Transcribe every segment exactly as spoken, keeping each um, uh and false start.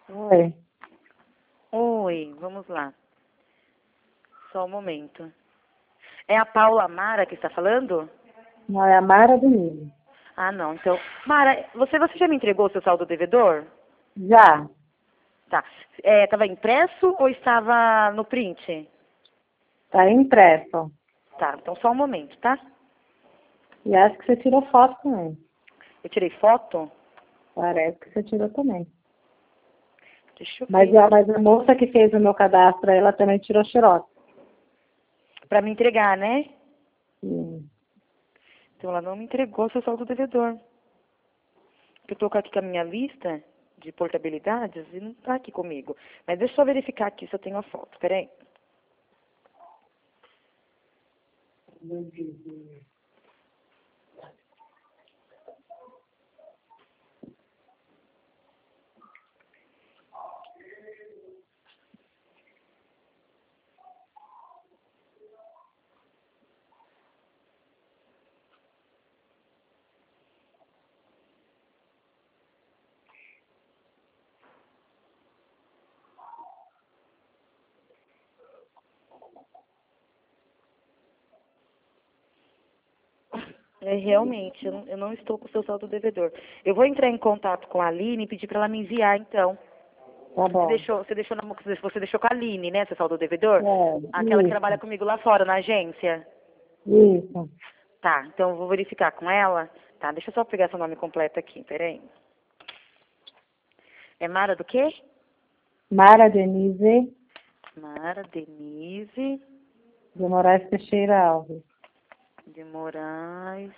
Oi. Oi, vamos lá. Só um momento. É a Paula Mara que está falando? Não, é a Mara do Nilo. Ah, não. Então, Mara, você, você já me entregou o seu saldo devedor? Já. Tá. Estava impresso ou estava no print? Tá impresso. Tá, então só um momento, tá? E acho que você tirou foto também. Eu tirei foto? Parece que você tirou também. Deixa eu Mas ver. a, mas a moça que fez o meu cadastro, ela também tirou xerox. Para me entregar, né? Sim. Então ela não me entregou seu saldo devedor. Eu estou aqui com a minha lista de portabilidades e não está aqui comigo. Mas deixa eu só verificar aqui se eu tenho a foto. Peraí. É, realmente, eu não, eu não estou com o seu saldo devedor. Eu vou entrar em contato com a Aline e pedir para ela me enviar, então. Tá Você bom. deixou, você deixou, na, você deixou com a Aline, né, seu saldo devedor? É, Aquela que trabalha isso. comigo lá fora, na agência. Isso. Tá, então eu vou verificar com ela. Tá, deixa eu só pegar seu nome completo aqui, peraí. É Mara do quê? Mara Denise Mara Denise de Moraes Teixeira Alves. de Moraes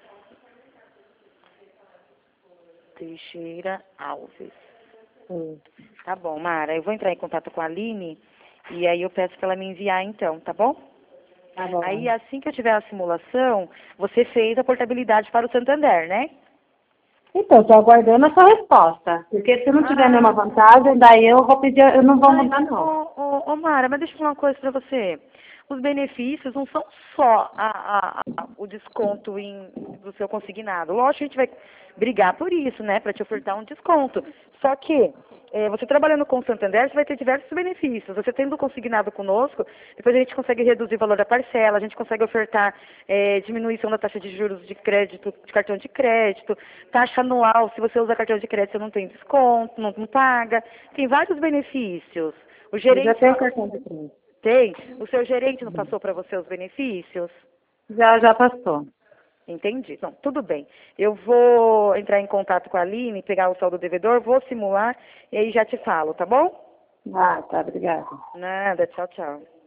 Teixeira Alves. Isso. Tá bom, Mara, eu vou entrar em contato com a Aline e aí eu peço para ela me enviar então, tá bom? Tá bom. Aí assim que eu tiver a simulação, você fez a portabilidade para o Santander, né? Então, estou aguardando a sua resposta. Porque se não tiver nenhuma Ah, vantagem, daí eu vou pedir, eu não vou mas, mudar não. ô, ô, ô Mara, mas deixa eu falar uma coisa para você. Os benefícios não são só a, a- a- o desconto em, do seu consignado. Lógico que a gente vai brigar por isso, né, para te ofertar um desconto. Só que eh, você trabalhando com o Santander, você vai ter diversos benefícios. Você tendo consignado conosco, depois a gente consegue reduzir o valor da parcela, a gente consegue ofertar eh, diminuição da taxa de juros de crédito, de cartão de crédito, taxa anual, se você usa cartão de crédito, você não tem desconto, não, não paga. Tem vários benefícios. O Eu já gerente tenho cartão de crédito. tem. O seu gerente não passou para você os benefícios? Já, já passou. Entendi. Não, tudo bem. Eu vou entrar em contato com a Aline, pegar o saldo devedor, vou simular e aí já te falo, tá bom? Ah, tá, obrigada. Nada, tchau, tchau.